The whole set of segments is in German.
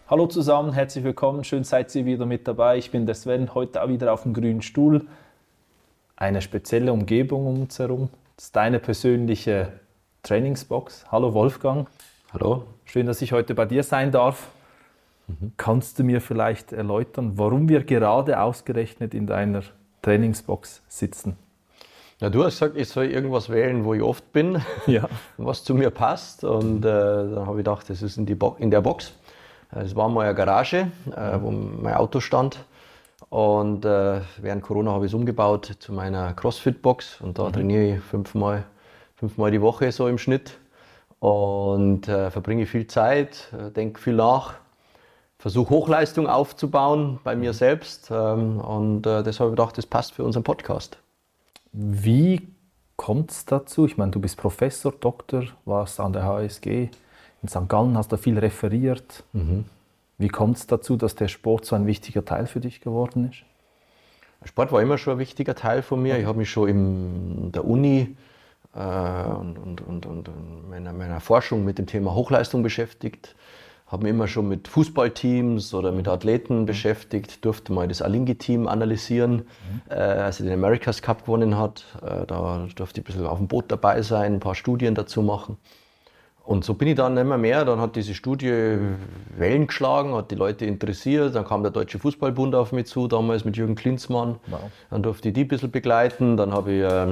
Hallo zusammen, herzlich willkommen, schön seid ihr wieder mit dabei. Ich bin der Sven, heute auch wieder auf dem grünen Stuhl. Eine spezielle Umgebung um uns herum. Das ist deine persönliche Trainingsbox. Hallo Wolfgang. Hallo. Schön, dass ich heute bei dir sein darf. Kannst du mir vielleicht erläutern, warum wir gerade ausgerechnet in deiner Trainingsbox sitzen? Ja, du hast gesagt, ich soll irgendwas wählen, wo ich oft bin, Ja. was zu mir passt. Und dann habe ich gedacht, das ist in der Box. Das war mal eine Garage, wo mein Auto stand. Und während Corona habe ich es umgebaut zu meiner CrossFit-Box. Und da trainiere ich fünfmal die Woche so im Schnitt. Und verbringe viel Zeit, denke viel nach. Versuche Hochleistung aufzubauen bei mir selbst. Und deshalb habe ich gedacht, das passt für unseren Podcast. Wie kommt es dazu? Ich meine, du bist Professor, Doktor, warst an der HSG in St. Gallen, hast da viel referiert. Wie kommt es dazu, dass der Sport so ein wichtiger Teil für dich geworden ist? Sport war immer schon ein wichtiger Teil von mir. Ich habe mich schon in der Uni und meiner Forschung mit dem Thema Hochleistung beschäftigt. Habe mich immer schon mit Fußballteams oder mit Athleten beschäftigt, durfte mal das Alinghi-Team analysieren, als er den America's Cup gewonnen hat. Da durfte ich ein bisschen auf dem Boot dabei sein, ein paar Studien dazu machen. Und so bin ich dann immer mehr. Dann hat diese Studie Wellen geschlagen, hat die Leute interessiert. Dann kam der Deutsche Fußballbund auf mich zu, damals mit Jürgen Klinsmann. Wow. Dann durfte ich die ein bisschen begleiten. Dann habe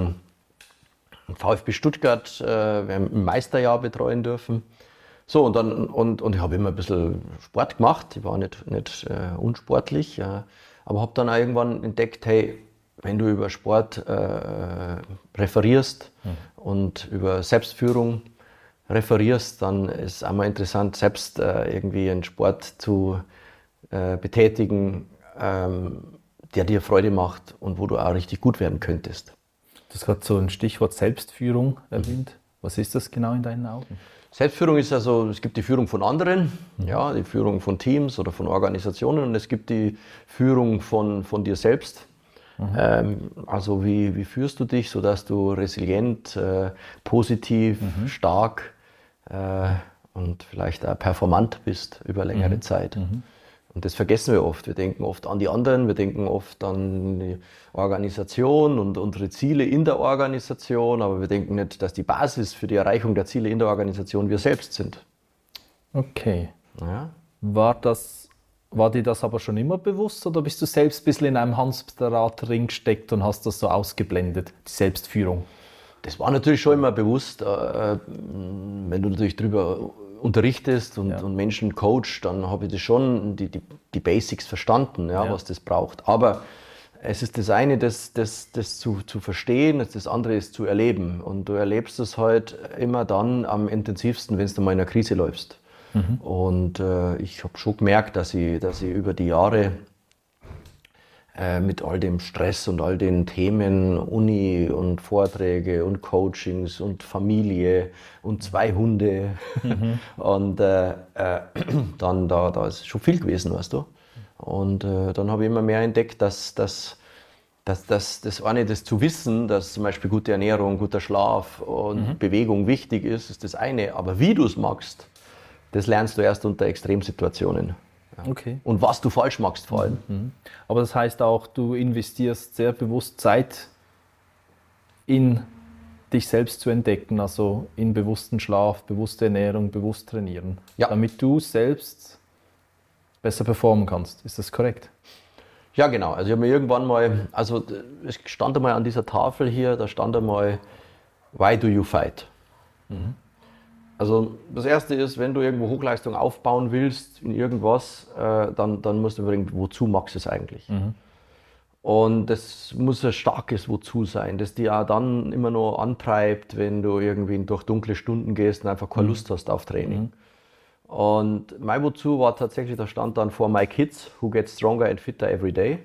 ich VfB Stuttgart im Meisterjahr betreuen dürfen. So, und ich habe immer ein bisschen Sport gemacht. Ich war nicht unsportlich, aber habe dann auch irgendwann entdeckt, hey, wenn du über Sport referierst und über Selbstführung referierst, dann ist es einmal interessant, selbst irgendwie einen Sport zu betätigen, der dir Freude macht und wo du auch richtig gut werden könntest. Du hast gerade so ein Stichwort Selbstführung erwähnt. Was ist das genau in deinen Augen? Selbstführung ist also, es gibt die Führung von anderen, ja, die Führung von Teams oder von Organisationen, und es gibt die Führung von dir selbst. Also wie führst du dich, sodass du resilient, positiv, stark und vielleicht auch performant bist über längere Zeit. Und das vergessen wir oft. Wir denken oft an die anderen, wir denken oft an die Organisation und unsere Ziele in der Organisation, aber wir denken nicht, dass die Basis für die Erreichung der Ziele in der Organisation wir selbst sind. Okay. Ja. War dir das aber schon immer bewusst, oder bist du selbst ein bisschen in einem Hamsterradring gesteckt und hast das so ausgeblendet, die Selbstführung? Das war natürlich schon immer bewusst, wenn du natürlich drüber unterrichtest und Menschen coachst, dann habe ich das schon, die Basics verstanden, was das braucht. Aber es ist das eine, das zu verstehen, das andere ist zu erleben. Und du erlebst es halt immer dann am intensivsten, wenn du mal in einer Krise läufst. Und ich habe schon gemerkt, dass ich über die Jahre mit all dem Stress und all den Themen, Uni und Vorträge und Coachings und Familie und 2 Hunde und dann da ist schon viel gewesen, weißt du. Und dann habe ich immer mehr entdeckt, dass das eine, das zu wissen, dass zum Beispiel gute Ernährung, guter Schlaf und Bewegung wichtig ist, ist das eine. Aber wie du es magst, das lernst du erst unter Extremsituationen. Okay. Und was du falsch machst vor allem. Aber das heißt auch, du investierst sehr bewusst Zeit in dich selbst zu entdecken, also in bewussten Schlaf, bewusste Ernährung, bewusst trainieren, damit du selbst besser performen kannst. Ist das korrekt? Ja, genau. Also ich habe mir irgendwann mal, also es stand einmal an dieser Tafel hier, da stand einmal, why do you fight? Also das Erste ist, wenn du irgendwo Hochleistung aufbauen willst in irgendwas, dann musst du überlegen, wozu magst du es eigentlich? Und das muss ein starkes Wozu sein, das dir auch dann immer noch antreibt, wenn du irgendwie durch dunkle Stunden gehst und einfach keine Lust hast auf Training. Und mein Wozu war tatsächlich, da stand dann for my kids, who get stronger and fitter every day.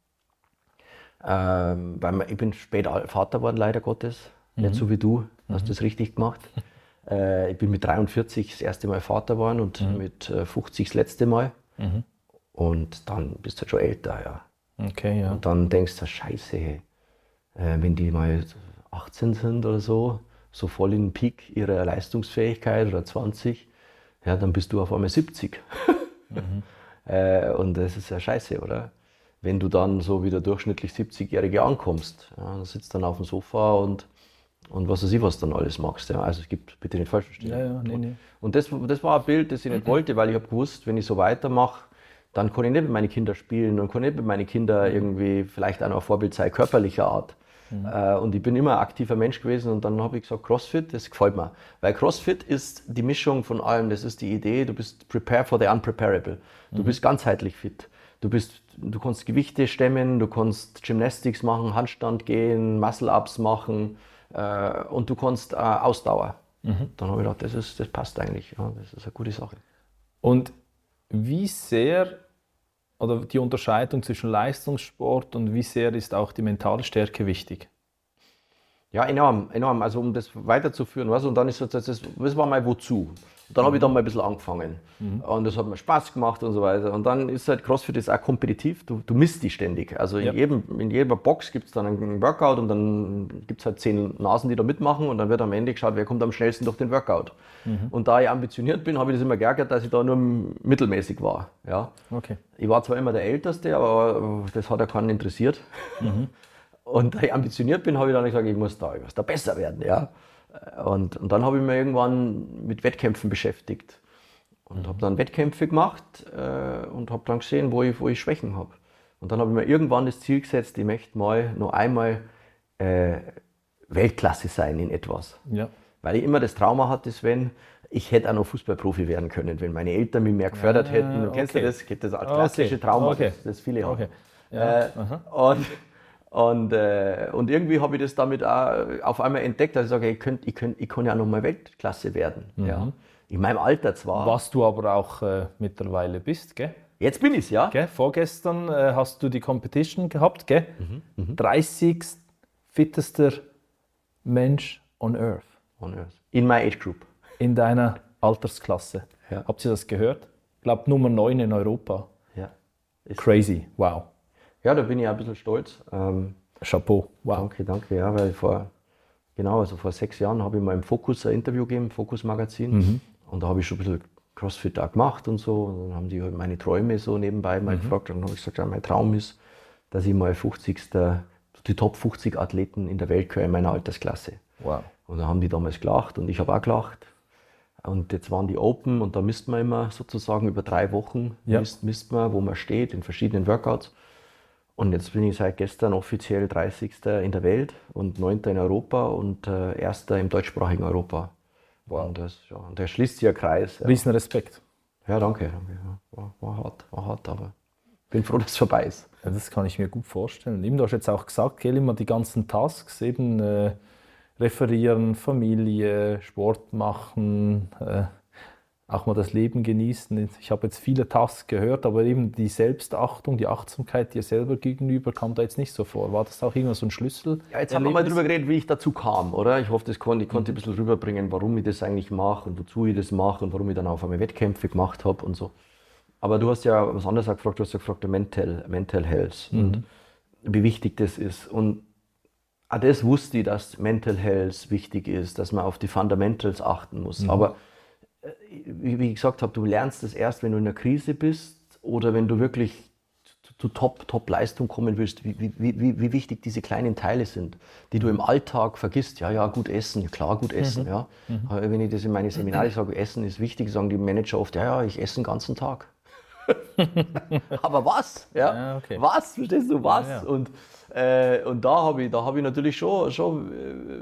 Weil ich bin spät Vater geworden, leider Gottes, nicht so wie du, hast das richtig gemacht. Ich bin mit 43 das erste Mal Vater geworden und mit 50 das letzte Mal. Und dann bist du halt schon älter, ja. Okay, ja. Und dann denkst du, Scheiße, hey, wenn die mal 18 sind oder so voll in den Peak ihrer Leistungsfähigkeit oder 20, ja, dann bist du auf einmal 70. Und das ist ja scheiße, oder? Wenn du dann so wie der durchschnittlich 70-Jährige ankommst, ja, dann sitzt dann auf dem Sofa und was weiß ich, was dann alles magst. Ja. Also es gibt, bitte nicht falsch verstehen. Ja, nee. Und das war ein Bild, das ich nicht wollte, weil ich habe gewusst, wenn ich so weitermache, dann kann ich nicht mit meinen Kindern spielen und kann nicht mit meinen Kindern irgendwie vielleicht auch noch ein Vorbild sein, körperlicher Art. Und ich bin immer ein aktiver Mensch gewesen und dann habe ich gesagt, CrossFit, das gefällt mir. Weil CrossFit ist die Mischung von allem, das ist die Idee, du bist prepare for the unpreparable. Du bist ganzheitlich fit. Du kannst Gewichte stemmen, du kannst Gymnastics machen, Handstand gehen, Muscle-Ups machen und du kannst Ausdauer. Dann habe ich gedacht, das passt eigentlich, ja, das ist eine gute Sache. Und wie sehr, oder die Unterscheidung zwischen Leistungssport und wie sehr ist auch die mentale Stärke wichtig? Ja, enorm. Also um das weiterzuführen, weißt du, und dann ist das war mal wozu. Und dann habe ich dann mal ein bisschen angefangen. Und das hat mir Spaß gemacht und so weiter. Und dann ist halt CrossFit ist auch kompetitiv, du misst die ständig. Also in jeder Box gibt es dann einen Workout und dann gibt es halt 10 Nasen, die da mitmachen und dann wird am Ende geschaut, wer kommt am schnellsten durch den Workout. Und da ich ambitioniert bin, habe ich das immer geärgert, dass ich da nur mittelmäßig war. Ja. Okay. Ich war zwar immer der Älteste, aber das hat ja keinen interessiert. Und da ich ambitioniert bin, habe ich dann gesagt, ich muss da besser werden. Ja. Und dann habe ich mich irgendwann mit Wettkämpfen beschäftigt. Und habe dann Wettkämpfe gemacht und habe dann gesehen, wo ich Schwächen habe. Und dann habe ich mir irgendwann das Ziel gesetzt, ich möchte mal noch einmal Weltklasse sein in etwas. Ja. Weil ich immer das Trauma hatte, Sven, ich hätte auch noch Fußballprofi werden können, wenn meine Eltern mich mehr gefördert hätten. Und kennst du das? Das als klassische Trauma, das viele haben. Und irgendwie habe ich das damit auch auf einmal entdeckt, dass ich sage, ich kann ja noch mal Weltklasse werden. Ja. In meinem Alter zwar. Was du aber auch mittlerweile bist, gell? Jetzt bin ich es, ja. Gell? Vorgestern hast du die Competition gehabt, gell? 30. fittester Mensch on Earth. In my age group. In deiner Altersklasse. Ja. Habt ihr das gehört? Ich glaube Nummer 9 in Europa. Ja. Crazy, wow. Ja, da bin ich auch ein bisschen stolz. Chapeau, wow. Danke, ja, weil vor 6 Jahren habe ich mal im Focus ein Interview gegeben, im Focus Magazin. Und da habe ich schon ein bisschen CrossFit auch gemacht und so. Und dann haben die halt meine Träume so nebenbei mal gefragt. Und dann habe ich gesagt, ja, mein Traum ist, dass ich mal die Top 50 Athleten in der Welt gehöre in meiner Altersklasse. Wow. Und dann haben die damals gelacht und ich habe auch gelacht. Und jetzt waren die Open und da misst man immer sozusagen über 3 Wochen, misst man, wo man steht in verschiedenen Workouts. Und jetzt bin ich seit gestern offiziell 30. in der Welt und 9. in Europa und 1. im deutschsprachigen Europa. Wow. Und der schließt sich ein Kreis. Ja. Riesen Respekt. Ja, danke. Ja. War hart, aber bin froh, dass es vorbei ist. Ja, das kann ich mir gut vorstellen. Eben, du hast jetzt auch gesagt, gell, immer die ganzen Tasks, eben referieren, Familie, Sport machen, auch mal das Leben genießen. Ich habe jetzt viele Tasks gehört, aber eben die Selbstachtung, die Achtsamkeit dir selber gegenüber kam da jetzt nicht so vor. War das auch irgendwann so ein Schlüssel? Ja, jetzt haben wir mal drüber geredet, wie ich dazu kam, oder? Ich hoffe, ich konnte ein bisschen rüberbringen, warum ich das eigentlich mache und wozu ich das mache und warum ich dann auf einmal Wettkämpfe gemacht habe und so. Aber du hast ja was anderes gefragt, du hast ja gefragt, Mental Health und wie wichtig das ist. Und auch das wusste ich, dass Mental Health wichtig ist, dass man auf die Fundamentals achten muss. Aber wie ich gesagt habe, du lernst das erst, wenn du in einer Krise bist oder wenn du wirklich zu Top-Leistung kommen willst, wie wichtig diese kleinen Teile sind, die du im Alltag vergisst. Ja, gut essen, klar, gut essen. Ja. Wenn ich das in meine Seminare sage, Essen ist wichtig, sagen die Manager oft, ja, ich esse den ganzen Tag. Aber was? Ja? Okay. Was? Verstehst du, was? Ja. Und da habe ich natürlich schon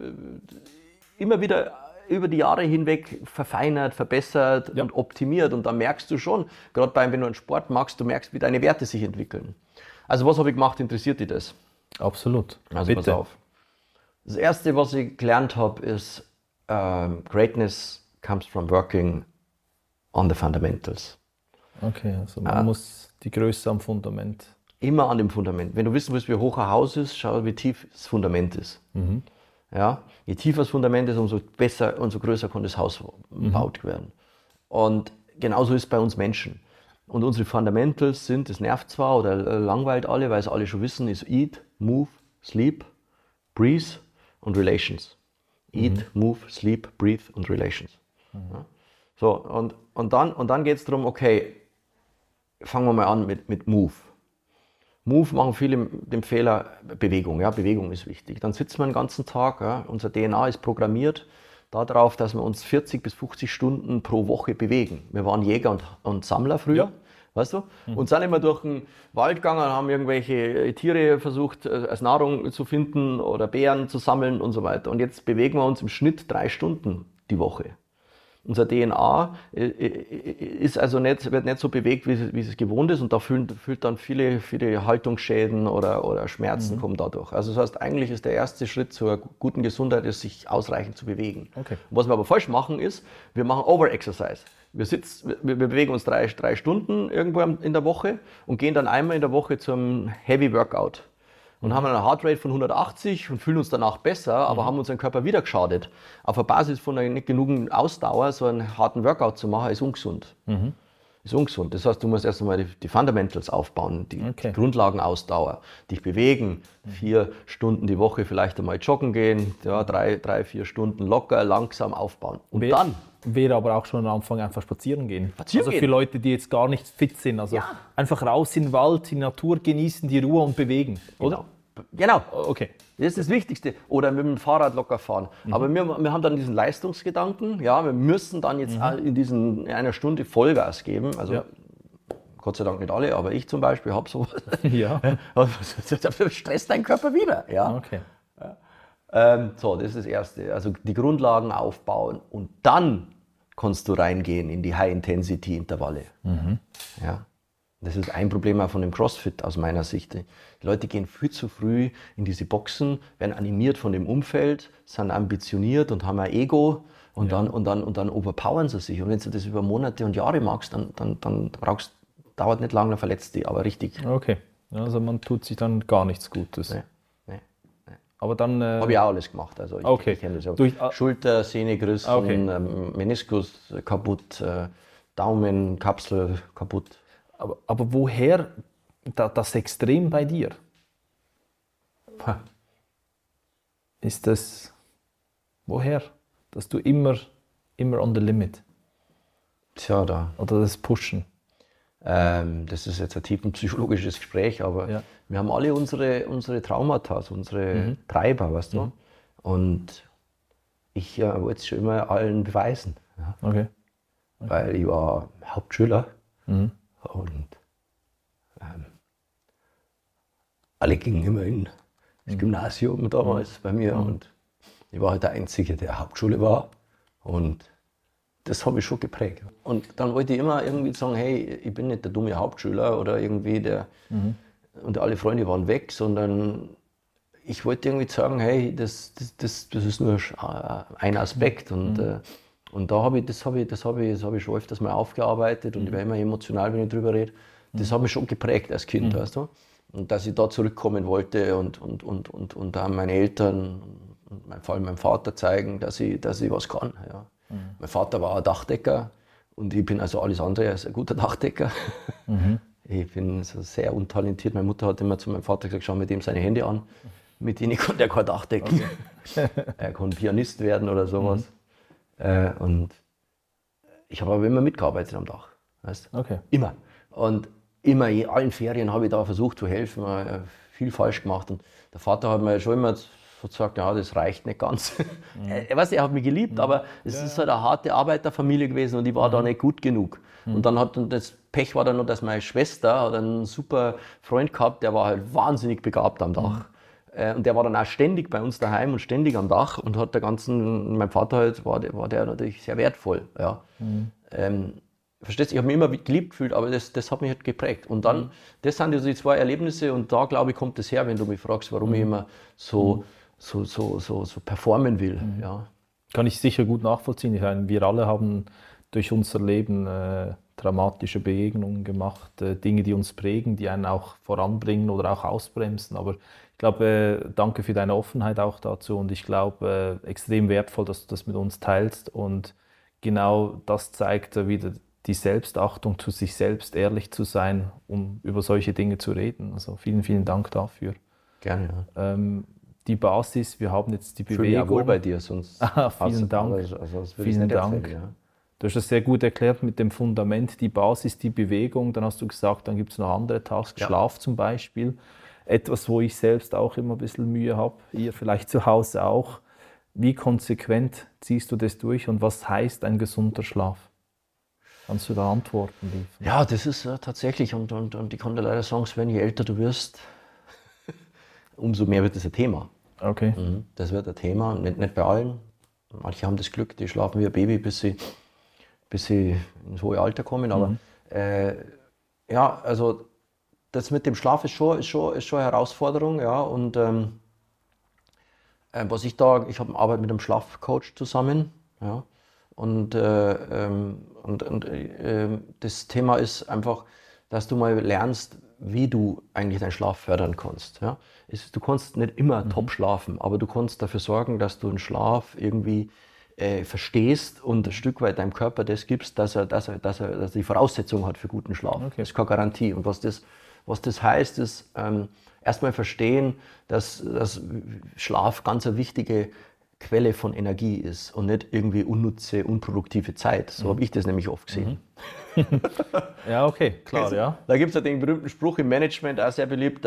immer wieder über die Jahre hinweg verfeinert, verbessert und optimiert. Und da merkst du schon, gerade wenn du einen Sport machst, du merkst, wie deine Werte sich entwickeln. Also was habe ich gemacht? Interessiert dich das? Absolut. Also bitte. Pass auf. Das Erste, was ich gelernt habe, ist, Greatness comes from working on the fundamentals. Okay, also man muss die Größe am Fundament. Immer an dem Fundament. Wenn du wissen willst, wie hoch ein Haus ist, schau, wie tief das Fundament ist. Ja, je tiefer das Fundament ist, umso besser, umso größer kann das Haus gebaut werden. Und genauso ist es bei uns Menschen. Und unsere Fundamentals sind, das nervt zwar oder langweilt alle, weil es alle schon wissen, ist Eat, Move, Sleep, Breathe und Relations. Eat, Move, Sleep, Breathe und Relations. Ja. So, und dann geht es darum, okay, fangen wir mal an mit Move. Move machen viele den Fehler, Bewegung. Ja, Bewegung ist wichtig. Dann sitzen wir den ganzen Tag. Ja, unser DNA ist programmiert darauf, dass wir uns 40 bis 50 Stunden pro Woche bewegen. Wir waren Jäger und Sammler früher. Ja. Weißt du? Und sind immer durch den Wald gegangen, haben irgendwelche Tiere versucht als Nahrung zu finden oder Beeren zu sammeln und so weiter. Und jetzt bewegen wir uns im Schnitt 3 Stunden die Woche. Unser DNA ist also wird nicht so bewegt, wie es gewohnt ist, und da fühlt dann viele Haltungsschäden oder Schmerzen kommen dadurch. Also das heißt, eigentlich ist der erste Schritt zur guten Gesundheit, ist, sich ausreichend zu bewegen. Okay. Was wir aber falsch machen ist, wir machen Overexercise. Wir bewegen uns 3 Stunden irgendwo in der Woche und gehen dann einmal in der Woche zum Heavy Workout. Und haben eine Heartrate von 180 und fühlen uns danach besser, aber haben unseren Körper wieder geschadet. Auf der Basis von einer nicht genügend Ausdauer so einen harten Workout zu machen, ist ungesund. Ist ungesund. Das heißt, du musst erst einmal die Fundamentals aufbauen, die Grundlagenausdauer, dich bewegen, 4 Stunden die Woche vielleicht einmal joggen gehen, ja, 3-4 Stunden locker, langsam aufbauen. Und dann wäre aber auch schon am Anfang einfach spazieren gehen. Für Leute, die jetzt gar nicht fit sind. Also einfach raus in den Wald, die Natur genießen, die Ruhe und bewegen, oder? Genau. Okay. Das ist das Wichtigste. Oder mit dem Fahrrad locker fahren. Aber wir haben dann diesen Leistungsgedanken. Ja, wir müssen dann jetzt in einer Stunde Vollgas geben. Also Gott sei Dank nicht alle, aber ich zum Beispiel habe sowas. Ja. Das stresst deinen Körper wieder. Ja. Okay. So, das ist das Erste. Also die Grundlagen aufbauen und dann kannst du reingehen in die High-Intensity-Intervalle. Ja. Das ist ein Problem auch von dem CrossFit aus meiner Sicht. Die Leute gehen viel zu früh in diese Boxen, werden animiert von dem Umfeld, sind ambitioniert und haben ein Ego und dann overpowern sie sich. Und wenn du das über Monate und Jahre machst, dann dauert nicht lange, dann verletzt die, aber richtig. Okay, also man tut sich dann gar nichts Gutes. Nee. Aber dann habe ich auch alles gemacht. Also ich kenne das. Schulter, Sehne gerissen, Meniskus kaputt, Daumen, Kapsel kaputt. Aber woher das Extrem bei dir? Ist das, woher? Dass du immer on the limit? Tja, da. Oder das Pushen? Das ist jetzt ein tiefenpsychologisches Gespräch, aber wir haben alle unsere Traumata, unsere Treiber, weißt du? Und ich wollte es schon immer allen beweisen. Ja? Okay. Weil ich war Hauptschüler. Und alle gingen immer in das Gymnasium damals bei mir und ich war halt der Einzige, der Hauptschule war, und das habe ich schon geprägt. Und dann wollte ich immer irgendwie sagen, hey, ich bin nicht der dumme Hauptschüler oder irgendwie und alle Freunde waren weg, sondern ich wollte irgendwie sagen, hey, das ist nur ein Aspekt. Und da habe ich schon öfters mal aufgearbeitet und ich war immer emotional, wenn ich drüber rede. Das hat mich schon geprägt als Kind, weißt du? Und dass ich da zurückkommen wollte und da meine Eltern und vor allem meinem Vater zeigen, dass ich was kann. Ja. Mein Vater war ein Dachdecker und ich bin also alles andere als ein guter Dachdecker. Ich bin so sehr untalentiert. Meine Mutter hat immer zu meinem Vater gesagt, schau mir dem seine Hände an. Mit denen konnte er kein Dach decken. Okay. Er konnte Pianist werden oder sowas. Und ich habe aber immer mitgearbeitet am Dach. Weißt? Okay. Immer. Und immer in allen Ferien habe ich da versucht zu helfen, viel falsch gemacht. Und der Vater hat mir schon immer gesagt, ja, das reicht nicht ganz. Er hat mich geliebt, aber es ist halt eine harte Arbeiterfamilie gewesen und ich war da nicht gut genug. Und dann das Pech war dann noch, dass meine Schwester hat einen super Freund gehabt, der war halt wahnsinnig begabt am Dach. Und der war dann auch ständig bei uns daheim und ständig am Dach und hat mein Vater halt, war der natürlich sehr wertvoll. Ja. Verstehst du, ich habe mich immer geliebt gefühlt, aber das hat mich halt geprägt. Und dann, das sind also die 2 Erlebnisse und da, glaube ich, kommt es her, wenn du mich fragst, warum ich immer so performen will. Ja. Kann ich sicher gut nachvollziehen. Ich meine, wir alle haben durch unser Leben dramatische Begegnungen gemacht, Dinge, die uns prägen, die einen auch voranbringen oder auch ausbremsen. Aber ich glaube, danke für deine Offenheit auch dazu und ich glaube, extrem wertvoll, dass du das mit uns teilst und genau das zeigt wieder die Selbstachtung, zu sich selbst ehrlich zu sein, um über solche Dinge zu reden. Also vielen, vielen Dank dafür. Gerne, ja. Die Basis, wir haben jetzt die Bewegung. Ich fühle mich ja wohl bei dir, sonst vielen Dank. Also vielen Dank. Erzählen, ja. Du hast das sehr gut erklärt mit dem Fundament, die Basis, die Bewegung. Dann hast du gesagt, dann gibt es noch andere Tasks, Schlaf zum Beispiel. Etwas, wo ich selbst auch immer ein bisschen Mühe habe, ihr vielleicht zu Hause auch. Wie konsequent ziehst du das durch und was heißt ein gesunder Schlaf? Kannst du da Antworten liefern? Ja, das ist tatsächlich, und ich kann dir leider sagen, Sven, je älter du wirst, umso mehr wird das ein Thema. Okay. Das wird ein Thema, nicht bei allen. Manche haben das Glück, die schlafen wie ein Baby, bis sie ins hohe Alter kommen. Aber ja, also das mit dem Schlaf ist schon eine Herausforderung. Ja. Und ich habe Arbeit mit einem Schlafcoach zusammen. Ja. Und das Thema ist einfach, dass du mal lernst, wie du eigentlich deinen Schlaf fördern kannst. Ja? Du kannst nicht immer top schlafen, aber du kannst dafür sorgen, dass du einen Schlaf irgendwie verstehst und ein Stück weit deinem Körper das gibst, dass er die Voraussetzung hat für guten Schlaf. Okay. Das ist keine Garantie. Und was das heißt, ist erstmal verstehen, dass Schlaf ganz eine wichtige Quelle von Energie ist und nicht irgendwie unnütze, unproduktive Zeit. So habe ich das nämlich oft gesehen. Ja, okay, klar, ja. Da gibt es ja den berühmten Spruch im Management, auch sehr beliebt,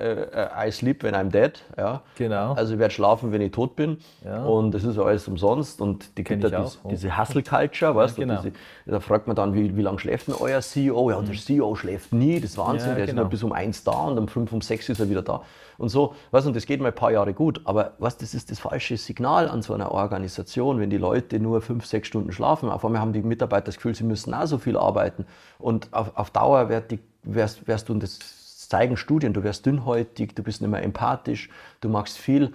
I sleep when I'm dead. Ja. Genau. Also ich werde schlafen, wenn ich tot bin. Ja. Und das ist alles umsonst. Und die gibt ja diese Hustle-Culture, weißt du? Genau. Da fragt man dann, wie lange schläft denn euer CEO? Ja, der CEO schläft nie, das ist Wahnsinn, der ist nur bis um 1 da und um 5, um 6 ist er wieder da. Und so, weißt du, und das geht mal ein paar Jahre gut. Aber was, das ist das falsche Signal an so einer Organisation, wenn die Leute nur 5, 6 Stunden schlafen. Auf einmal haben die Mitarbeiter das Gefühl, sie müssen auch so viel arbeiten. Und auf Dauer wärst du, und das zeigen Studien, du wärst dünnhäutig, du bist nicht mehr empathisch, du machst viel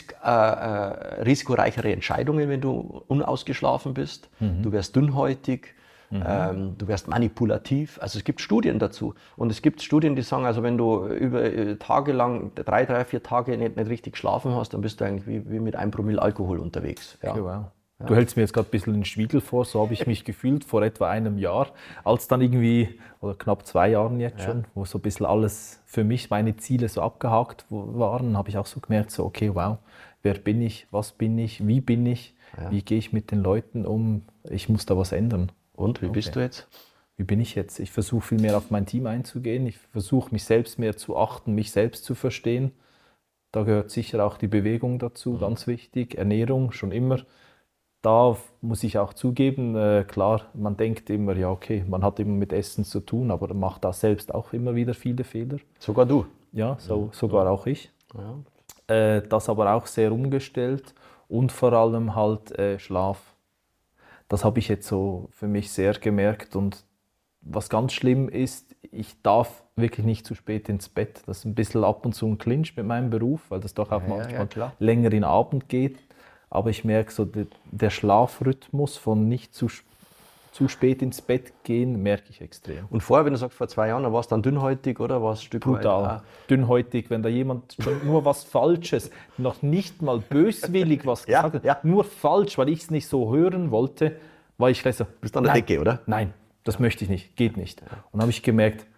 risikoreichere Entscheidungen, wenn du unausgeschlafen bist. Du wärst dünnhäutig. Du wärst manipulativ. Also es gibt Studien dazu. Und es gibt Studien, die sagen, also wenn du über Tage lang, 3, 4 Tage nicht richtig geschlafen hast, dann bist du eigentlich wie mit 1 Promille Alkohol unterwegs. Ja. Okay, wow. Ja. Du hältst mir jetzt gerade ein bisschen den Spiegel vor, so habe ich mich gefühlt vor etwa einem Jahr, als dann irgendwie, oder knapp 2 Jahren jetzt schon, wo so ein bisschen alles für mich, meine Ziele so abgehakt waren, habe ich auch so gemerkt, so okay, wow, wer bin ich, was bin ich, wie gehe ich mit den Leuten um, ich muss da was ändern. Und, wie bist du jetzt? Wie bin ich jetzt? Ich versuche viel mehr auf mein Team einzugehen. Ich versuche mich selbst mehr zu achten, mich selbst zu verstehen. Da gehört sicher auch die Bewegung dazu, ganz wichtig. Ernährung schon immer. Da muss ich auch zugeben, klar, man denkt immer, ja okay, man hat immer mit Essen zu tun, aber man macht da selbst auch immer wieder viele Fehler. Sogar du? Ja, sogar auch ich. Ja. Das aber auch sehr umgestellt und vor allem halt Schlaf. Das habe ich jetzt so für mich sehr gemerkt und was ganz schlimm ist, ich darf wirklich nicht zu spät ins Bett. Das ist ein bisschen ab und zu ein Clinch mit meinem Beruf, weil das doch auch manchmal länger in den Abend geht. Aber ich merke so, der Schlafrhythmus von nicht zu spät ins Bett gehen, merke ich extrem. Und vorher, wenn du sagst, vor 2 Jahren, dann warst du dann dünnhäutig oder warst du ein Stück brutal weit? Dünnhäutig, wenn da jemand schon nur was Falsches, noch nicht mal böswillig was gesagt hat, nur falsch, weil ich es nicht so hören wollte, war ich gleich so, bist du an der Decke, oder? Nein, das möchte ich nicht, geht nicht. Und dann habe ich gemerkt,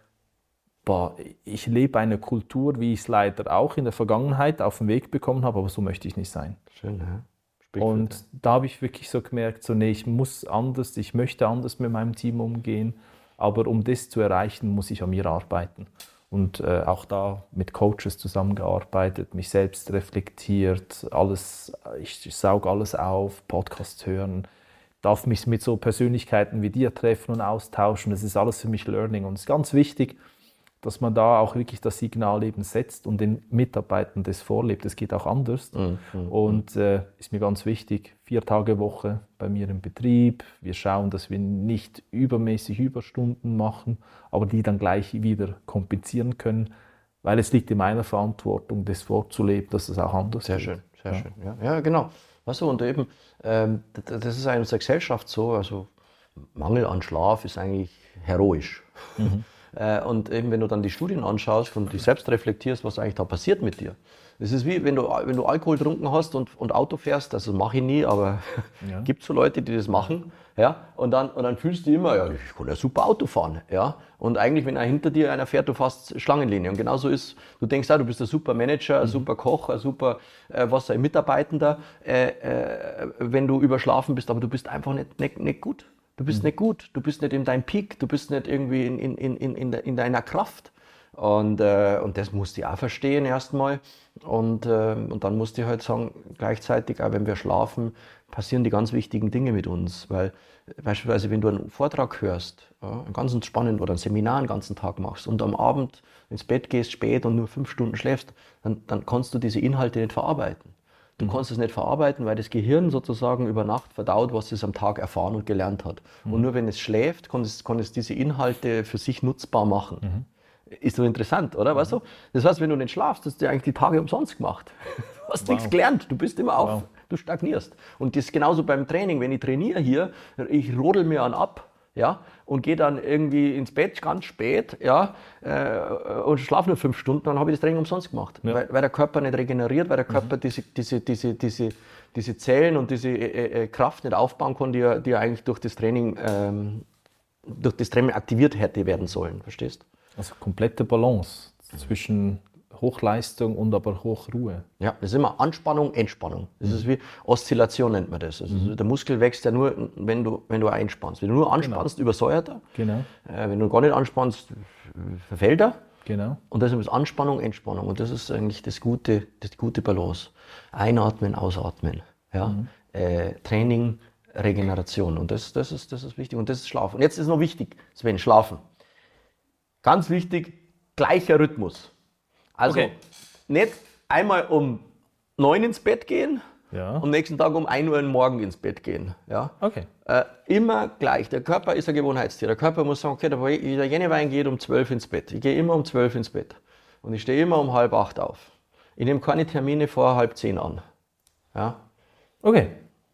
ich lebe eine Kultur, wie ich es leider auch in der Vergangenheit auf den Weg bekommen habe, aber so möchte ich nicht sein. Schön, ja. Und da habe ich wirklich so gemerkt, so, nee, ich möchte anders mit meinem Team umgehen, aber um das zu erreichen, muss ich an mir arbeiten. Und auch da mit Coaches zusammengearbeitet, mich selbst reflektiert, ich sauge alles auf, Podcasts hören, darf mich mit so Persönlichkeiten wie dir treffen und austauschen, das ist alles für mich Learning und es ist ganz wichtig, dass man da auch wirklich das Signal eben setzt und den Mitarbeitern das vorlebt. Das geht auch anders. Und ist mir ganz wichtig, 4 Tage Woche bei mir im Betrieb. Wir schauen, dass wir nicht übermäßig Überstunden machen, aber die dann gleich wieder kompensieren können, weil es liegt in meiner Verantwortung, das vorzuleben, dass es auch anders geht. Sehr schön. Ja, genau. Weißt du, und eben, das ist in unserer Gesellschaft so, also Mangel an Schlaf ist eigentlich heroisch. Und eben, wenn du dann die Studien anschaust und dich selbst reflektierst, was eigentlich da passiert mit dir. Das ist wie, wenn du Alkohol getrunken hast und Auto fährst, also mache ich nie, aber gibt so Leute, die das machen, ja, und dann fühlst du immer, ja, ich kann ja super Auto fahren, ja, und eigentlich, wenn hinter dir einer fährt, du fährst Schlangenlinie und genauso ist, du denkst, du bist ein super Manager, ein super Koch, ein super, Mitarbeitender, wenn du überschlafen bist, aber du bist einfach nicht gut. Du bist nicht gut, du bist nicht in deinem Peak, du bist nicht irgendwie in deiner Kraft. Und das musste ich auch verstehen erstmal. Und dann musste ich halt sagen, gleichzeitig, auch wenn wir schlafen, passieren die ganz wichtigen Dinge mit uns. Weil beispielsweise, wenn du einen Vortrag hörst, einen ganzen spannenden oder ein Seminar einen ganzen Tag machst und am Abend ins Bett gehst spät und nur 5 Stunden schläfst, dann kannst du diese Inhalte nicht verarbeiten. Du kannst es nicht verarbeiten, weil das Gehirn sozusagen über Nacht verdaut, was es am Tag erfahren und gelernt hat. Und nur wenn es schläft, kann es diese Inhalte für sich nutzbar machen. Ist so interessant, oder? Weißt du? Das heißt, wenn du nicht schlafst, hast du eigentlich die Tage umsonst gemacht. Du hast nichts gelernt, du bist immer auf, du stagnierst. Und das ist genauso beim Training. Wenn ich trainiere hier, ich rodel mir ab, ja, und gehe dann irgendwie ins Bett ganz spät, ja, und schlafe nur 5 Stunden, dann habe ich das Training umsonst gemacht. Ja. Weil der Körper nicht regeneriert, weil der Körper diese Zellen und diese Kraft nicht aufbauen kann, die er eigentlich durch das Training aktiviert hätte werden sollen. Verstehst? Also komplette Balance zwischen Hochleistung und aber Hochruhe. Ja, das ist immer Anspannung, Entspannung. Das ist wie Oszillation, nennt man das. Also der Muskel wächst ja nur, wenn du einspannst. Wenn du nur anspannst, übersäuert er. Genau. Wenn du gar nicht anspannst, verfällt er. Genau. Und das ist Anspannung, Entspannung. Und das ist eigentlich die gute Balance. Einatmen, ausatmen. Ja? Training, Regeneration. Und das ist wichtig. Und das ist Schlafen. Und jetzt ist noch wichtig, Sven, Schlafen. Ganz wichtig, gleicher Rhythmus. Also nicht einmal um 9 ins Bett gehen und am nächsten Tag um 1 Uhr morgen ins Bett gehen. Ja? Okay. Immer gleich. Der Körper ist ein Gewohnheitstier. Der Körper muss sagen, okay, der Jennewein geht um 12 ins Bett. Ich gehe immer um 12 ins Bett. Und ich stehe immer um 7:30 auf. Ich nehme keine Termine vor 9:30 an. Ja? Okay.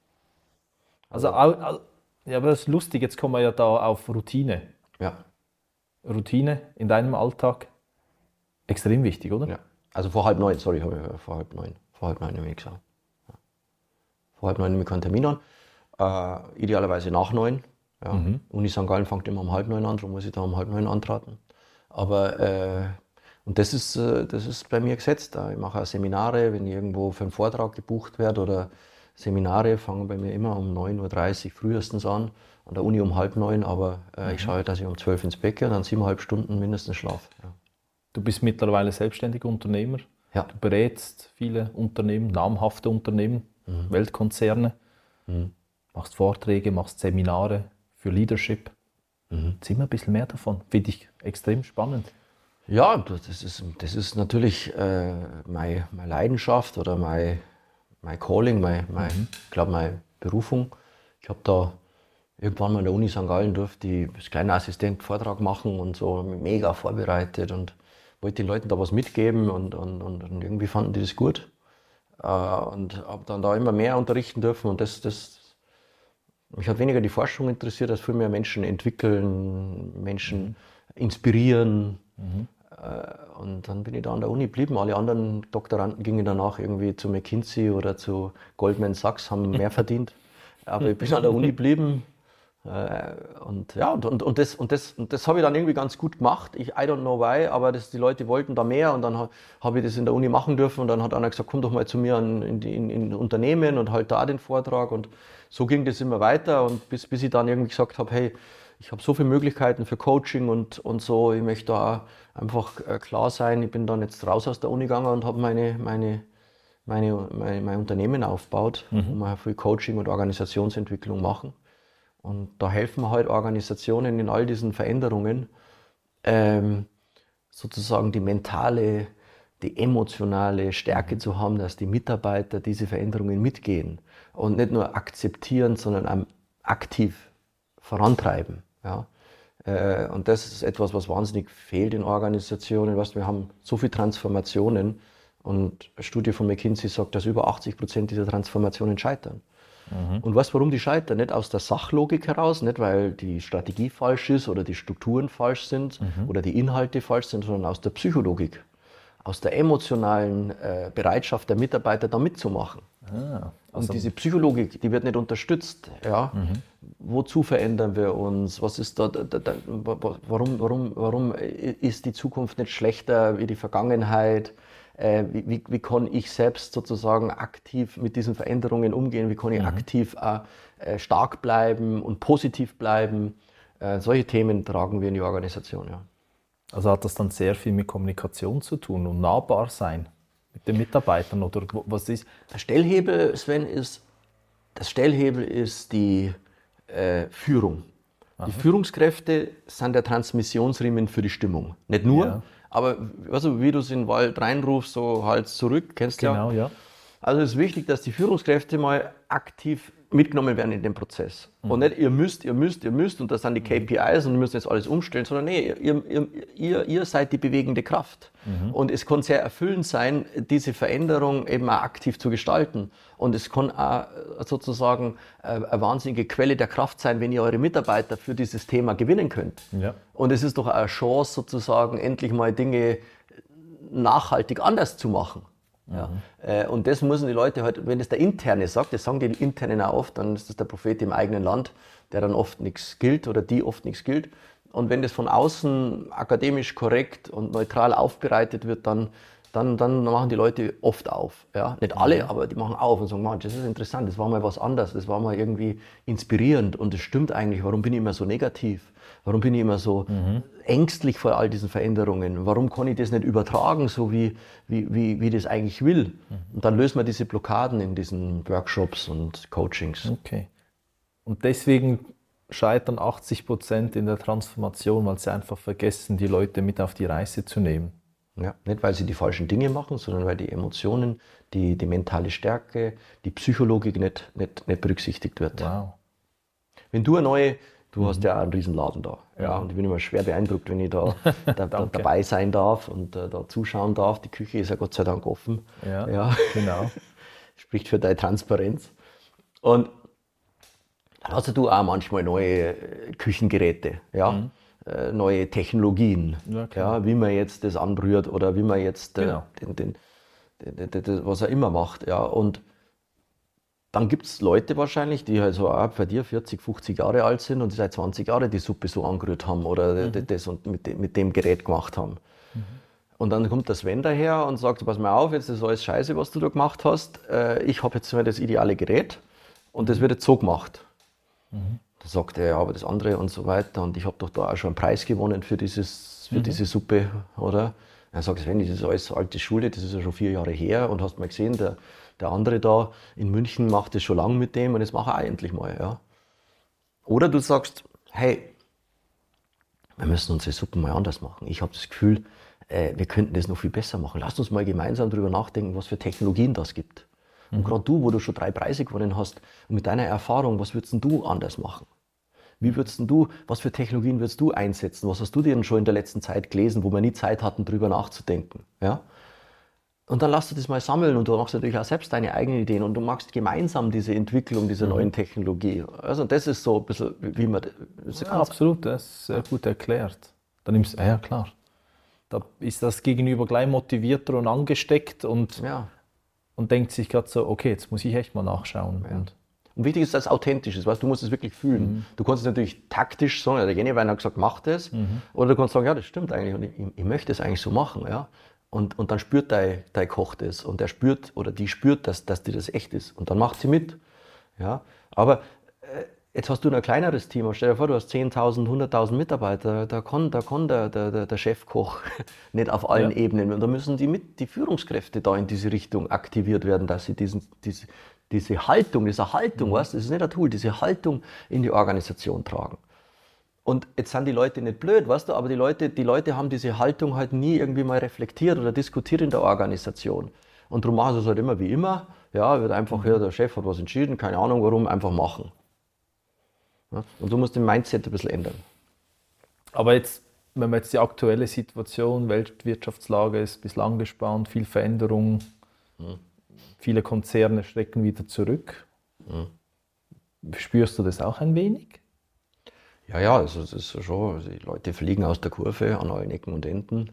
Also, aber das ist lustig, jetzt kommen wir ja da auf Routine. Ja. Routine in deinem Alltag, extrem wichtig, oder? Ja. Also vor 8:30, sorry, vor 8:30. Vor 8:30 habe ich gesagt. Ja. Vor 8:30 nehme ich keinen Termin an. Idealerweise nach 9. Ja. Uni St. Gallen fängt immer um 8:30 an, darum muss ich da um 8:30 antreten. Aber und das ist bei mir gesetzt. Ich mache auch Seminare, wenn ich irgendwo für einen Vortrag gebucht werde oder Seminare fangen bei mir immer um 9:30 Uhr frühestens an der Uni um 8:30, aber ich schaue, dass ich um 12 ins Bett gehe und dann 7,5 Stunden mindestens Schlaf. Ja. Du bist mittlerweile selbstständiger Unternehmer. Ja. Du berätst viele Unternehmen, namhafte Unternehmen, Weltkonzerne. Machst Vorträge, machst Seminare für Leadership. Erzähl mir ein bisschen mehr davon. Finde ich extrem spannend. Ja, das ist natürlich meine Leidenschaft oder mein Calling, ich glaube meine Berufung. Ich habe da irgendwann mal in der Uni St. Gallen durfte ich als kleiner Assistent Vortrag machen und so, mega vorbereitet und wollte den Leuten da was mitgeben und irgendwie fanden die das gut. Und habe dann da immer mehr unterrichten dürfen und mich hat weniger die Forschung interessiert, als viel mehr Menschen entwickeln, Menschen inspirieren. Und dann bin ich da an der Uni geblieben. Alle anderen Doktoranden gingen danach irgendwie zu McKinsey oder zu Goldman Sachs, haben mehr verdient. Aber ich bin an der Uni geblieben. Und das habe ich dann irgendwie ganz gut gemacht. I don't know why, aber die Leute wollten da mehr und dann habe ich das in der Uni machen dürfen und dann hat einer gesagt, komm doch mal zu mir in Unternehmen und halt da den Vortrag und so ging das immer weiter und bis ich dann irgendwie gesagt habe, hey, ich habe so viele Möglichkeiten für Coaching und so, ich möchte da einfach klar sein. Ich bin dann jetzt raus aus der Uni gegangen und habe mein Unternehmen aufgebaut, wo wir viel Coaching und Organisationsentwicklung machen. Und da helfen wir halt Organisationen in all diesen Veränderungen, sozusagen die mentale, die emotionale Stärke zu haben, dass die Mitarbeiter diese Veränderungen mitgehen und nicht nur akzeptieren, sondern aktiv vorantreiben. Ja. Und das ist etwas, was wahnsinnig fehlt in Organisationen. Weißt, wir haben so viele Transformationen und eine Studie von McKinsey sagt, dass über 80% dieser Transformationen scheitern. Und weißt du, warum die scheitern? Nicht aus der Sachlogik heraus, nicht weil die Strategie falsch ist oder die Strukturen falsch sind oder die Inhalte falsch sind, sondern aus der Psychologik, aus der emotionalen Bereitschaft der Mitarbeiter da mitzumachen. Und diese Psychologik, die wird nicht unterstützt. Ja? Wozu verändern wir uns? Was ist warum ist die Zukunft nicht schlechter wie die Vergangenheit? Wie kann ich selbst sozusagen aktiv mit diesen Veränderungen umgehen? Wie kann ich aktiv stark bleiben und positiv bleiben. Solche Themen tragen wir in die Organisation, ja. Also hat das dann sehr viel mit Kommunikation zu tun und nahbar sein mit den Mitarbeitern oder was ist? Der Stellhebel, Sven, ist die Führung. Aha. Die Führungskräfte sind der Transmissionsriemen für die Stimmung. Nicht nur, aber also, wie du es in den Wald reinrufst, so Hals zurück, kennst du ja. Genau, ja. Also es ist wichtig, dass die Führungskräfte mal aktiv mitgenommen werden in den Prozess. Und nicht ihr müsst und das sind die KPIs und wir müssen jetzt alles umstellen, sondern nee, ihr seid die bewegende Kraft. Und es kann sehr erfüllend sein, diese Veränderung eben auch aktiv zu gestalten. Und es kann auch sozusagen eine wahnsinnige Quelle der Kraft sein, wenn ihr eure Mitarbeiter für dieses Thema gewinnen könnt. Ja. Und es ist doch eine Chance sozusagen, endlich mal Dinge nachhaltig anders zu machen. Ja. Und das müssen die Leute halt, wenn das der Interne sagt, das sagen die Internen auch oft, dann ist das der Prophet im eigenen Land, der dann oft nichts gilt oder die oft nichts gilt. Und wenn das von außen akademisch korrekt und neutral aufbereitet wird, dann machen die Leute oft auf. Ja? Nicht alle, aber die machen auf und sagen, Mann, das ist interessant, das war mal was anderes, das war mal irgendwie inspirierend und das stimmt eigentlich, warum bin ich immer so negativ? Warum bin ich immer so ängstlich vor all diesen Veränderungen? Warum kann ich das nicht übertragen, so wie das eigentlich will? Und dann lösen wir diese Blockaden in diesen Workshops und Coachings. Okay. Und deswegen scheitern 80% in der Transformation, weil sie einfach vergessen, die Leute mit auf die Reise zu nehmen. Ja, nicht, weil sie die falschen Dinge machen, sondern weil die Emotionen, die mentale Stärke, die Psychologik nicht berücksichtigt wird. Wow. Wenn du Du hast ja auch einen Riesenladen da. Ja. Und ich bin immer schwer beeindruckt, wenn ich da dabei sein darf und da zuschauen darf. Die Küche ist ja Gott sei Dank offen. Ja. Genau. Spricht für deine Transparenz. Und dann hast du auch manchmal neue Küchengeräte, neue Technologien, wie man jetzt das anrührt oder wie man jetzt was er immer macht. Ja. Und dann gibt es Leute wahrscheinlich, die halt so bei dir 40, 50 Jahre alt sind und die seit 20 Jahren die Suppe so angerührt haben oder das und mit dem Gerät gemacht haben. Und dann kommt der Sven daher und sagt, pass mal auf, jetzt ist alles scheiße, was du da gemacht hast. Ich habe jetzt mal das ideale Gerät und das wird jetzt so gemacht. Da sagt er, ja, aber das andere und so weiter und ich habe doch da auch schon einen Preis gewonnen für diese Suppe, oder? Er sagt, Sven, das ist alles alte Schule, das ist ja schon 4 Jahre her und hast mal gesehen, der andere da in München macht das schon lange mit dem und das mache ich auch endlich mal. Ja. Oder du sagst, hey, wir müssen unsere Suppen mal anders machen. Ich habe das Gefühl, wir könnten das noch viel besser machen. Lasst uns mal gemeinsam darüber nachdenken, was für Technologien das gibt. Und gerade du, wo du schon 3 Preise gewonnen hast, mit deiner Erfahrung, was würdest du anders machen? Was für Technologien würdest du einsetzen? Was hast du denn schon in der letzten Zeit gelesen, wo wir nie Zeit hatten, darüber nachzudenken? Ja? Und dann lass du das mal sammeln und du machst natürlich auch selbst deine eigenen Ideen und du machst gemeinsam diese Entwicklung dieser neuen Technologie. Also das ist so ein bisschen, wie man das absolut, das ist sehr gut erklärt. Dann nimmst ja klar. Da ist das Gegenüber gleich motivierter und angesteckt und denkt sich gerade so, okay, jetzt muss ich echt mal nachschauen. Ja. Und wichtig ist, dass es authentisch ist, weißt? Du musst es wirklich fühlen. Du kannst es natürlich taktisch sagen, der Genewein hat gesagt, mach das. Oder du kannst sagen, ja, das stimmt eigentlich und ich möchte es eigentlich so machen. Ja? Und dann spürt dein Koch das und der spürt oder die spürt, dass dir das echt ist. Und dann macht sie mit. Ja? Aber jetzt hast du ein kleineres Team. Stell dir vor, du hast 10.000, 100.000 Mitarbeiter. Da kann der Chefkoch nicht auf allen Ebenen. Und da müssen die Führungskräfte da in diese Richtung aktiviert werden, dass sie diese Haltung, weißt, das ist nicht ein Tool, diese Haltung in die Organisation tragen. Und jetzt sind die Leute nicht blöd, weißt du, aber die Leute haben diese Haltung halt nie irgendwie mal reflektiert oder diskutiert in der Organisation. Und darum machen sie es halt immer wie immer. Ja, wird einfach, der Chef hat was entschieden, keine Ahnung warum, einfach machen. Ja, und du musst den Mindset ein bisschen ändern. Aber jetzt, wenn man jetzt die aktuelle Situation, Weltwirtschaftslage ist bislang gespannt, viel Veränderung, viele Konzerne schrecken wieder zurück. Spürst du das auch ein wenig? Ja, also es ist schon, also die Leute fliegen aus der Kurve an allen Ecken und Enden,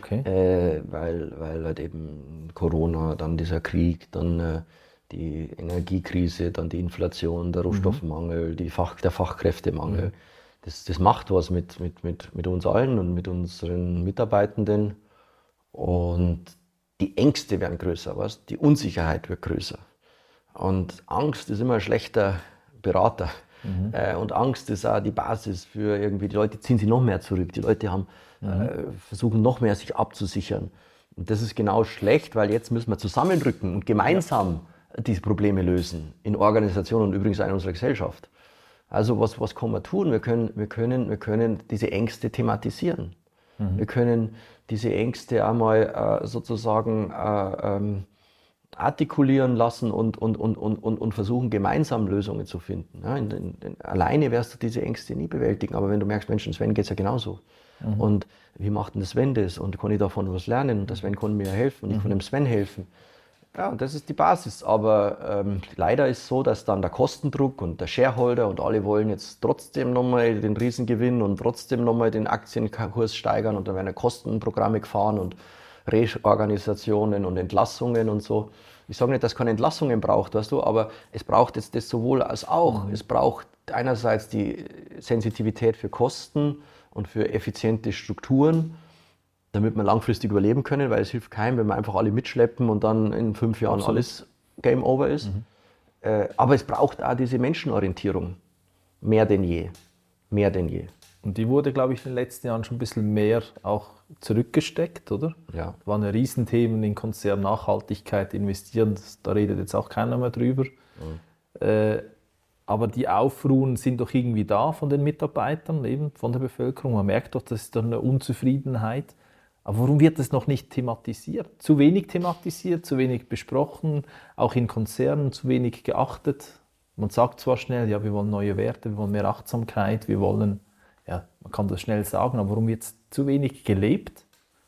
weil halt eben Corona, dann dieser Krieg, dann die Energiekrise, dann die Inflation, der Rohstoffmangel, der Fachkräftemangel. Das macht was mit uns allen und mit unseren Mitarbeitenden und die Ängste werden größer, die Unsicherheit wird größer und Angst ist immer ein schlechter Berater. Und Angst ist auch die Basis für irgendwie, die Leute ziehen sich noch mehr zurück. Die Leute haben, versuchen noch mehr sich abzusichern. Und das ist genau schlecht, weil jetzt müssen wir zusammenrücken und gemeinsam diese Probleme lösen. In Organisationen und übrigens auch in unserer Gesellschaft. Also was kann man tun? Wir können diese Ängste thematisieren. Wir können diese Ängste einmal sozusagen artikulieren lassen und versuchen, gemeinsam Lösungen zu finden. Ja, alleine wirst du diese Ängste nie bewältigen, aber wenn du merkst, Mensch, Sven geht es ja genauso. Und wie macht denn der Sven das? Und kann ich davon was lernen? Und der Sven kann mir helfen und ich kann dem Sven helfen. Ja, und das ist die Basis. Aber leider ist es so, dass dann der Kostendruck und der Shareholder und alle wollen jetzt trotzdem nochmal den Riesengewinn und trotzdem nochmal den Aktienkurs steigern und dann werden Kostenprogramme gefahren und Reorganisationen und Entlassungen und so. Ich sage nicht, dass es keine Entlassungen braucht, weißt du, aber es braucht jetzt das sowohl als auch. Es braucht einerseits die Sensitivität für Kosten und für effiziente Strukturen, damit wir langfristig überleben können, weil es hilft keinem, wenn wir einfach alle mitschleppen und dann in 5 Jahren alles Game Over ist. Aber es braucht auch diese Menschenorientierung. Mehr denn je. Mehr denn je. Und die wurde, glaube ich, in den letzten Jahren schon ein bisschen mehr auch zurückgesteckt, oder? Ja. Das waren ja Riesenthemen in Konzern, Nachhaltigkeit, investieren, da redet jetzt auch keiner mehr drüber. Aber die Aufruhen sind doch irgendwie da von den Mitarbeitern, eben von der Bevölkerung. Man merkt doch, das ist doch eine Unzufriedenheit. Aber warum wird das noch nicht thematisiert? Zu wenig thematisiert, zu wenig besprochen, auch in Konzernen zu wenig geachtet. Man sagt zwar schnell, ja, wir wollen neue Werte, wir wollen mehr Achtsamkeit, wir wollen, ja, man kann das schnell sagen, aber warum wird es zu wenig gelebt?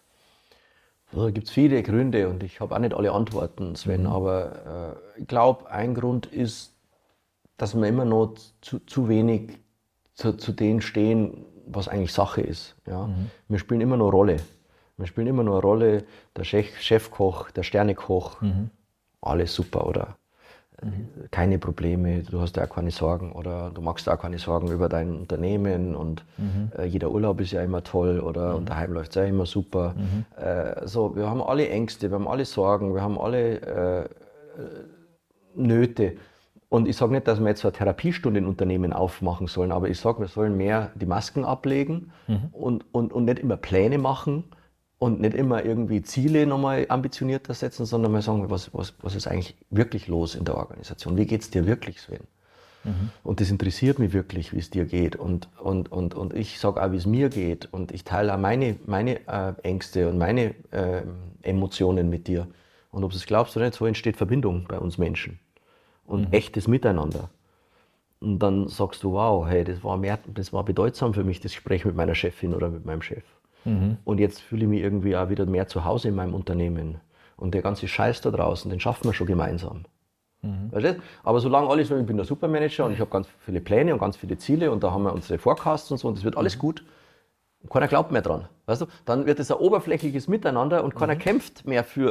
Da gibt es viele Gründe und ich habe auch nicht alle Antworten, Sven, aber ich glaube, ein Grund ist, dass wir immer noch zu wenig zu dem stehen, was eigentlich Sache ist. Ja? Wir spielen immer noch Rolle. Wir spielen immer noch eine Rolle, der Chefkoch, der Sternekoch, alles super, oder? Keine Probleme, du hast ja auch keine Sorgen oder du machst auch keine Sorgen über dein Unternehmen und jeder Urlaub ist ja immer toll oder und daheim läuft es ja immer super. So, wir haben alle Ängste, wir haben alle Sorgen, wir haben alle Nöte. Und ich sage nicht, dass wir jetzt so eine Therapiestunde in Unternehmen aufmachen sollen, aber ich sage, wir sollen mehr die Masken ablegen und nicht immer Pläne machen und nicht immer irgendwie Ziele nochmal ambitionierter setzen, sondern mal sagen, was ist eigentlich wirklich los in der Organisation? Wie geht es dir wirklich, Sven? Und das interessiert mich wirklich, wie es dir geht. Und ich sage auch, wie es mir geht. Und ich teile auch meine Ängste und meine Emotionen mit dir. Und ob du es glaubst oder nicht, so entsteht Verbindung bei uns Menschen. Und echtes Miteinander. Und dann sagst du, wow, hey, das war bedeutsam für mich, das Gespräch mit meiner Chefin oder mit meinem Chef. Und jetzt fühle ich mich irgendwie auch wieder mehr zu Hause in meinem Unternehmen. Und der ganze Scheiß da draußen, den schaffen wir schon gemeinsam. Weißt du? Aber solange alle sagen, ich bin der Supermanager und ich habe ganz viele Pläne und ganz viele Ziele und da haben wir unsere Forecasts und so und das wird alles gut, und keiner glaubt mehr dran. Weißt du? Dann wird es ein oberflächliches Miteinander und keiner kämpft mehr für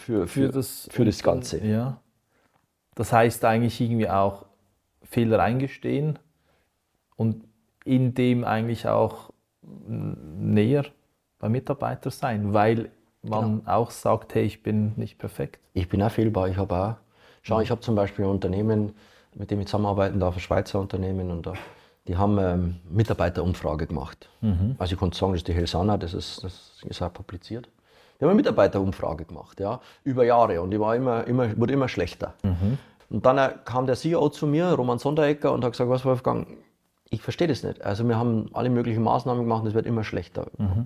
das Ganze. Ja. Das heißt eigentlich irgendwie auch Fehler eingestehen und in dem eigentlich auch näher beim Mitarbeiter sein, weil man auch sagt, hey, ich bin nicht perfekt. Ich bin auch fehlbar, ich habe zum Beispiel ein Unternehmen, mit dem ich zusammenarbeiten darf, ein Schweizer Unternehmen, und die haben eine Mitarbeiterumfrage gemacht. Also ich konnte sagen, das ist die Helsana, das ist auch publiziert. Die haben eine Mitarbeiterumfrage gemacht, ja, über Jahre, und die war wurde immer schlechter. Und dann kam der CEO zu mir, Roman Sonderegger, und hat gesagt, was, Wolfgang, ich verstehe das nicht. Also wir haben alle möglichen Maßnahmen gemacht und es wird immer schlechter.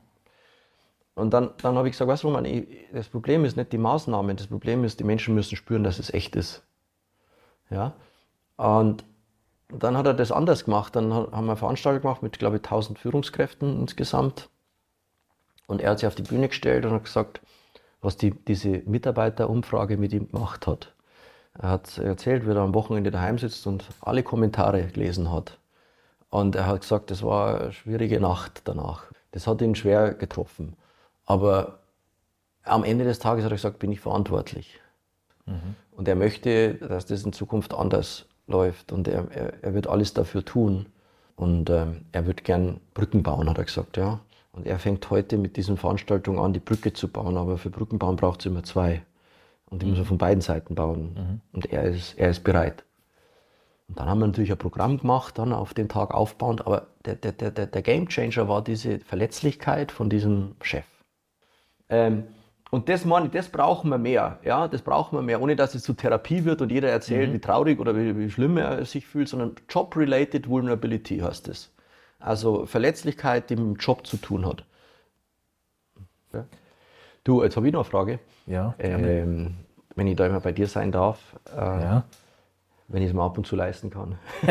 Und dann habe ich gesagt, weißt du, Roman, das Problem ist nicht die Maßnahmen, das Problem ist, die Menschen müssen spüren, dass es echt ist. Ja? Und dann hat er das anders gemacht. Dann haben wir eine Veranstaltung gemacht mit, glaube ich, 1000 Führungskräften insgesamt. Und er hat sich auf die Bühne gestellt und hat gesagt, was diese Mitarbeiterumfrage mit ihm gemacht hat. Er hat erzählt, wie er am Wochenende daheim sitzt und alle Kommentare gelesen hat. Und er hat gesagt, das war eine schwierige Nacht danach. Das hat ihn schwer getroffen. Aber am Ende des Tages hat er gesagt, bin ich verantwortlich. Und er möchte, dass das in Zukunft anders läuft. Und er wird alles dafür tun. Und er wird gern Brücken bauen, hat er gesagt. Ja. Und er fängt heute mit diesen Veranstaltungen an, die Brücke zu bauen. Aber für Brücken bauen braucht es immer 2. Und die muss man von beiden Seiten bauen. Und er ist bereit. Und dann haben wir natürlich ein Programm gemacht, dann auf den Tag aufbauend, aber der Game Changer war diese Verletzlichkeit von diesem Chef. Und das brauchen wir mehr, ja, das brauchen wir mehr, ohne dass es zu Therapie wird und jeder erzählt, wie traurig oder wie schlimm er sich fühlt, sondern Job-Related Vulnerability heißt es. Also Verletzlichkeit, die mit dem Job zu tun hat. Ja. Du, jetzt habe ich noch eine Frage. Ja. Wenn ich da immer bei dir sein darf, wenn ich es mir ab und zu leisten kann,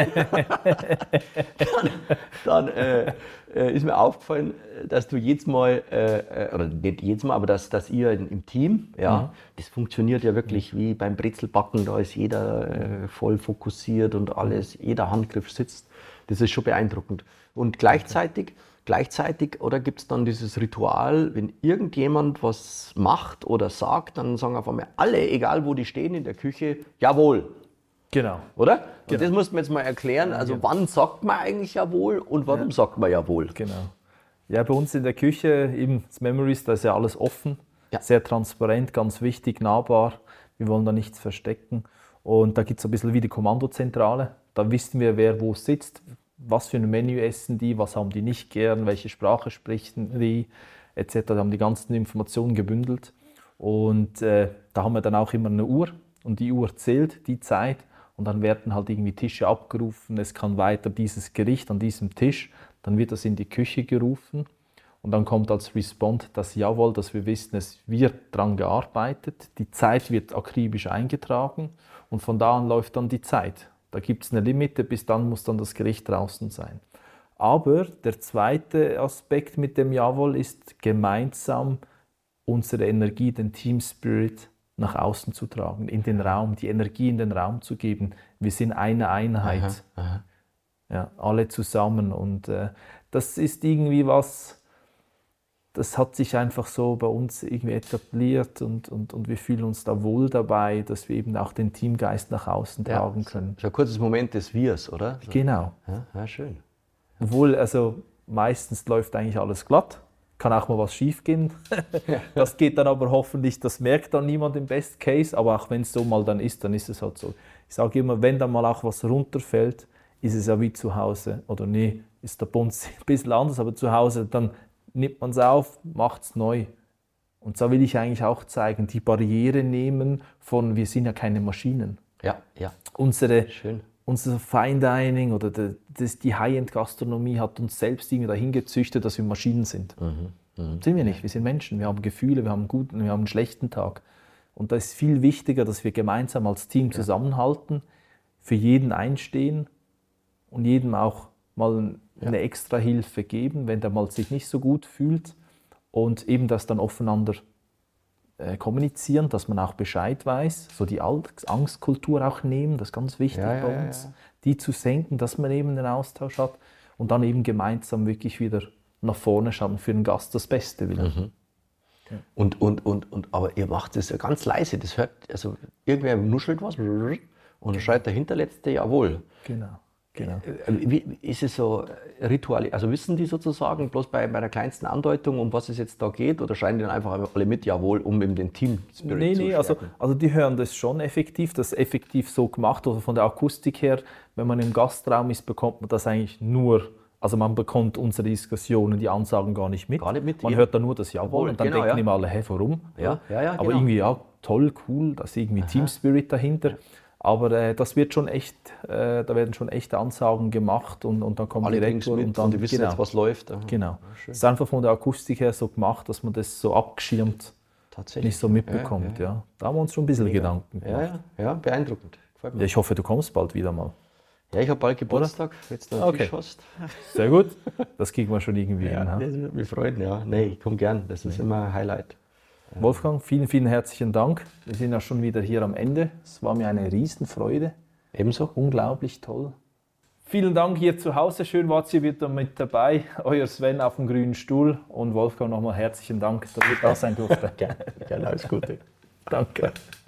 dann ist mir aufgefallen, dass du jedes Mal, oder nicht jedes Mal, aber dass ihr im Team, das funktioniert ja wirklich wie beim Brezelbacken, da ist jeder voll fokussiert und alles, jeder Handgriff sitzt. Das ist schon beeindruckend. Und gleichzeitig, oder gibt es dann dieses Ritual, wenn irgendjemand was macht oder sagt, dann sagen auf einmal alle, egal wo die stehen in der Küche, jawohl. Genau. Oder? Und genau. Das musst du mir jetzt mal erklären. Also wann sagt man eigentlich jawohl und warum sagt man jawohl? Genau. Ja, bei uns in der Küche, eben das Memories, da ist ja alles offen, sehr transparent, ganz wichtig, nahbar. Wir wollen da nichts verstecken. Und da gibt es ein bisschen wie die Kommandozentrale. Da wissen wir, wer wo sitzt, was für ein Menü essen die, was haben die nicht gern, welche Sprache sprechen die, etc. Da haben die ganzen Informationen gebündelt. Und da haben wir dann auch immer eine Uhr und die Uhr zählt die Zeit. Und dann werden halt irgendwie Tische abgerufen, es kann weiter dieses Gericht an diesem Tisch, dann wird das in die Küche gerufen und dann kommt als Respond das Jawohl, dass wir wissen, es wird dran gearbeitet, die Zeit wird akribisch eingetragen und von da an läuft dann die Zeit. Da gibt es eine Limite, bis dann muss dann das Gericht draußen sein. Aber der zweite Aspekt mit dem Jawohl ist, gemeinsam unsere Energie, den Team Spirit, nach außen zu tragen, in den Raum, die Energie in den Raum zu geben. Wir sind eine Einheit, Ja, alle zusammen. Und das ist irgendwie was, das hat sich einfach so bei uns irgendwie etabliert und wir fühlen uns da wohl dabei, dass wir eben auch den Teamgeist nach außen tragen können. So ein kurzes Moment des Wirs, oder? So. Genau. Ja, schön. Obwohl, also meistens läuft eigentlich alles glatt. Kann auch mal was schief gehen. Das geht dann aber hoffentlich, das merkt dann niemand im Best Case, aber auch wenn es so mal dann ist es halt so. Ich sage immer, wenn dann mal auch was runterfällt, ist es ja wie zu Hause. Oder nee, ist der Bund ein bisschen anders, aber zu Hause, dann nimmt man es auf, macht es neu. Und so will ich eigentlich auch zeigen, die Barriere nehmen von, wir sind ja keine Maschinen. Ja. Unser Fine Dining oder die High-End-Gastronomie hat uns selbst irgendwie dahin gezüchtet, dass wir Maschinen sind. Sind wir nicht, wir sind Menschen, wir haben Gefühle, wir haben einen guten, wir haben einen schlechten Tag. Und da ist viel wichtiger, dass wir gemeinsam als Team zusammenhalten, für jeden einstehen und jedem auch mal eine extra Hilfe geben, wenn der mal sich nicht so gut fühlt und eben das dann aufeinander kommunizieren, dass man auch Bescheid weiß, so die Angstkultur auch nehmen, das ist ganz wichtig bei uns, die zu senken, dass man eben einen Austausch hat und dann eben gemeinsam wirklich wieder nach vorne schauen, für den Gast das Beste will. Ja. Und aber ihr macht das ja ganz leise, das hört, also irgendwer nuschelt was und dann schreit der Hinterletzte jawohl. Genau. Wie ist es so Ritual? Also wissen die sozusagen bloß bei der kleinsten Andeutung, um was es jetzt da geht, oder schreien die dann einfach alle mit, jawohl, um eben den Team-Spirit zu stärken? Also die hören das schon effektiv, das ist effektiv so gemacht. Also von der Akustik her, wenn man im Gastraum ist, bekommt man das eigentlich nur, also man bekommt unsere Diskussionen, die Ansagen gar nicht mit. Man hört dann nur das Jawohl und dann denken immer alle, hä, warum? Aber irgendwie, toll, cool, da ist irgendwie Team-Spirit dahinter. Ja. Aber das wird schon echt, da werden schon echte Ansagen gemacht und dann kommt Direktor und dann die wissen jetzt, was läuft. Aha. Genau. Es ist einfach von der Akustik her so gemacht, dass man das so abgeschirmt nicht so mitbekommt. Ja. Da haben wir uns schon ein bisschen Gedanken gemacht. Ja, beeindruckend. Ja, ich hoffe, du kommst bald wieder mal. Ja, ich habe bald Geburtstag, jetzt du Tisch hast. Sehr gut, das kriegen wir schon irgendwie hin. Das würde mich freuen, ja. Nee, ich komme gern, das ist immer ein Highlight. Wolfgang, vielen, vielen herzlichen Dank. Wir sind ja schon wieder hier am Ende. Es war mir eine Riesenfreude. Ebenso. Unglaublich toll. Vielen Dank hier zu Hause. Schön wart ihr wieder mit dabei. Euer Sven auf dem grünen Stuhl. Und Wolfgang, nochmal herzlichen Dank, dass ihr da sein durfte. Gerne, alles Gute. Danke.